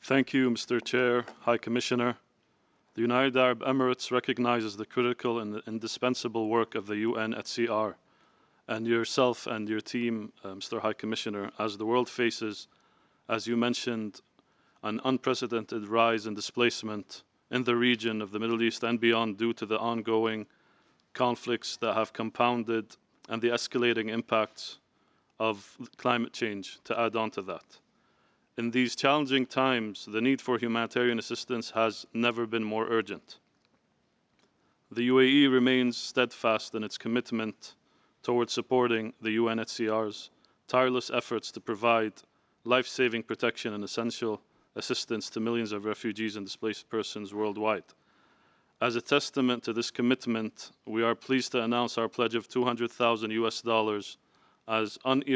Thank you, Mr. Chair, High Commissioner. The United Arab Emirates recognizes the critical and indispensable work of the UNHCR and yourself and your team, Mr. High Commissioner, as the world faces, as you mentioned, an unprecedented rise in displacement in the region of the Middle East and beyond due to the ongoing conflicts that have compounded and the escalating impacts of climate change to add on to that. In these challenging times, the need for humanitarian assistance has never been more urgent. The UAE remains steadfast in its commitment towards supporting the UNHCR's tireless efforts to provide life-saving protection and essential assistance to millions of refugees and displaced persons worldwide. As a testament to this commitment, we are pleased to announce our pledge of 200,000 US dollars as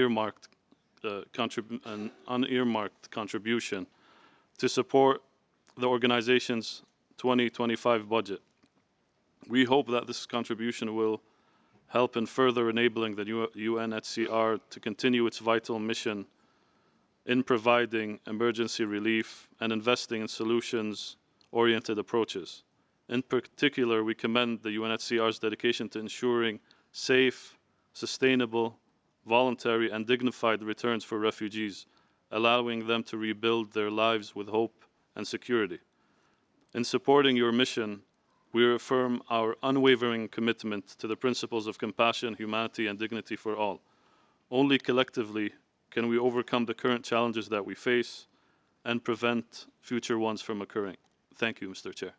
an unearmarked contribution to support the organization's 2025 budget. We hope that this contribution will help in further enabling the UNHCR to continue its vital mission in providing emergency relief and investing in solutions-oriented approaches. In particular, we commend the UNHCR's dedication to ensuring safe, sustainable, voluntary, and dignified returns for refugees, allowing them to rebuild their lives with hope and security. In supporting your mission, we reaffirm our unwavering commitment to the principles of compassion, humanity, and dignity for all. Only collectively can we overcome the current challenges that we face and prevent future ones from occurring. Thank you, Mr. Chair.